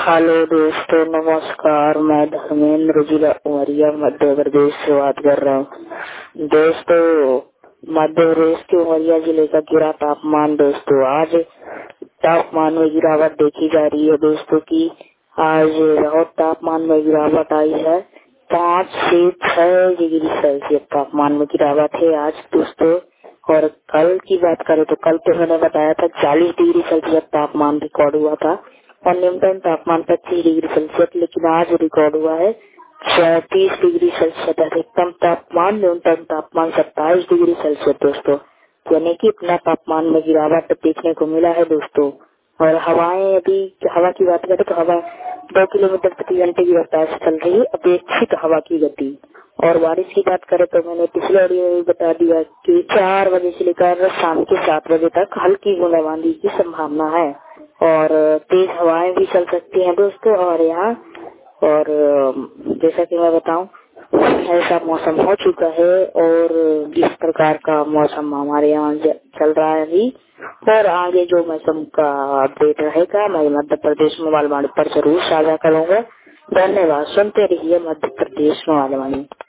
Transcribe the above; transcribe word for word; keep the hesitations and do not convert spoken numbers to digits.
Hello दोस्तों, नमस्कार। मैं धर्मेंद्र, जिला उमरिया, मध्य प्रदेश से बात कर रहा हूँ। दोस्तों, मध्य प्रदेश के उमरिया जिले का गिरा तापमान दोस्तों, आज तापमान में गिरावट देखी जा रही है दोस्तों की आज बहुत तापमान में गिरावट आई है। पाँच से छह डिग्री सेल्सियस तापमान में गिरावट है आज दोस्तों। और कल की बात करें तो कल तो मैंने बताया था चालीस डिग्री सेल्सियस तापमान रिकॉर्ड हुआ था और न्यूनतम तापमान पच्चीस डिग्री सेल्सियस, लेकिन आज रिकॉर्ड हुआ है चौतीस डिग्री सेल्सियस। अधिकतम तापमान, न्यूनतम तापमान सत्ताईस डिग्री सेल्सियस दोस्तों, यानी कि इतना तापमान में गिरावट देखने को मिला है दोस्तों। और हवाएं, अभी हवा की बात करें तो हवा दो किलोमीटर प्रति घंटे की रफ्तार से चल रही है, अपेक्षित हवा की गति। और बारिश की बात करें तो मैंने पिछले ऑडियो में बता दिया कि चार बजे से लेकर शाम के सात बजे तक हल्की बूंदाबांदी की संभावना है और तेज हवाएं भी चल सकती हैं दोस्तों। और यहाँ और जैसा कि मैं बताऊं, ऐसा मौसम हो चुका है और इस प्रकार का मौसम हमारे यहाँ चल रहा है अभी। और आगे जो मौसम का अपडेट रहेगा मैं मध्य प्रदेश मोबाइल वाणी पर जरूर साझा करूंगा। धन्यवाद। सुनते रहिए मध्य प्रदेश मोबाइल वाणी।